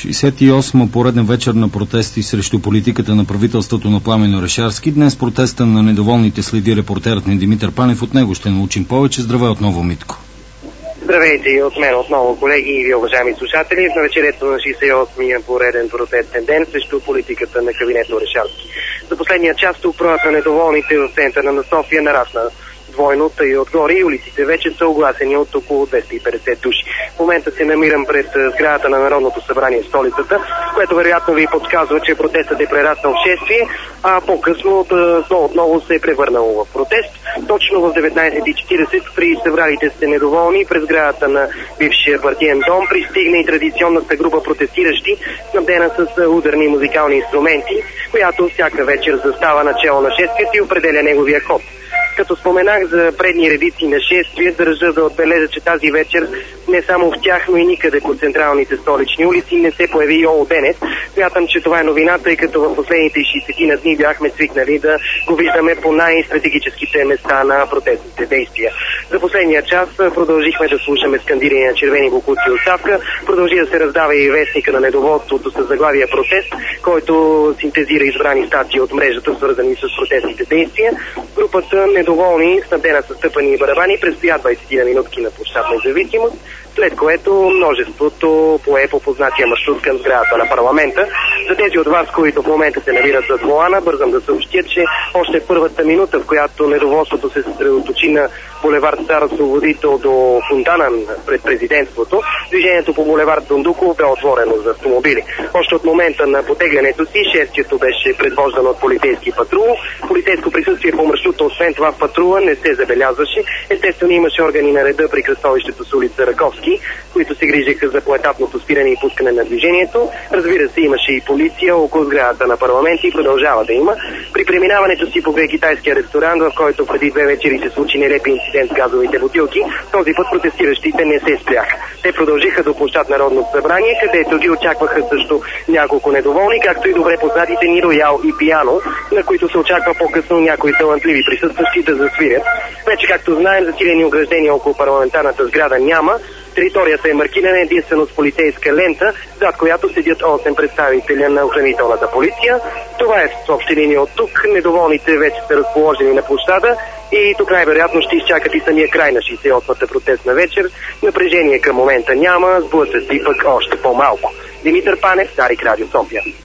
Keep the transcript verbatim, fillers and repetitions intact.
шейсет и осма пореден вечер на протести срещу политиката на правителството на Пламен Орешарски. Днес протеста на недоволните следи репортерът ни Димитър Панев. От него ще научим повече. Здравей отново, Митко. Здравейте и от мен отново, колеги и ви, уважаеми слушатели. В навечерието на шейсет и осмия пореден протестен ден срещу политиката на кабинета Орешарски. За последния час тук броят на недоволните в центъра на София нарасна двойно, тъй отгоре и улиците вече са огласени от около двеста и петдесет души. В момента се намирам пред сградата на Народното събрание в столицата, което вероятно ви подсказва, че протестът е прераснал в шествие, а по-късно то отново се е превърнало в протест. Точно в деветнайсет и четирийсет при събралите сте недоволни през сградата на бившия партиен дом пристигна и традиционната група протестиращи, снабдена с ударни музикални инструменти, която всяка вечер застава начало на шествието и определя неговия ход. Като споменах за предни редици на шествие, държа да отбележа, че тази вечер не само в тях, но и никъде по централните столични улици не се появи и Олденец. Смятам, че това е новина, тъй като в последните шейсет дни бяхме свикнали да го виждаме по най-стратегическите места на протестните действия. За последния час продължихме да слушаме скандиране на червени боклуци оставка, продължи да се раздава и вестника на недоволството с заглавия протест, който синтезира избрани статии от мрежата, свързани с протестните действия. Групата недоволни, снабдена с тъпани и барабани, предстоят двайсет минутки на площад Независимост, след което множеството пое по познатия маршрут към сградата на парламента. За тези от вас, които в момента се намират зад волана, бързам да съобщя, че още първата минута, в която недоволството се съсредоточи на булевард Стар Освободител до фонтана пред президентството, движението по булевард Дондуков бе отворено за автомобили. Още от момента на потеглянето си, шествието беше предвождано от полицейски патрул. Полицейско присъствие по маршрута, освен това в патрула, не се забелязваше. Естествено имаше органи на реда при кръстовището с улица Раковски, които се грижиха за поетапното спиране и пускане на движението. Разбира се, имаше и полиция около сградата на парламент и продължава да има. При преминаването си покрай китайския ресторант, в който преди две вечери се случи нелепи инцидент с газовите бутилки, този път протестиращите не се спряха. Те продължиха до площад Народното събрание, където ги очакваха също няколко недоволни, както и добре познатите ни Роял и Пиано, на които се очаква по-късно някои талантливи присъстващи да засвирят. Вече, както знаем, засилени ограждения около парламентарната сграда няма. Територията е маркирана единствено с полицейска лента, зад която седят осем представителя на охранителната полиция. Това е в общи линии от тук. Недоволните вече са разположени на площада и тук най-вероятно ще изчакат и самия край на шейсет и осмата протестна вечер. Напрежение към момента няма, сблъсъци пък още по-малко. Димитър Панев, Дарик, Радио София.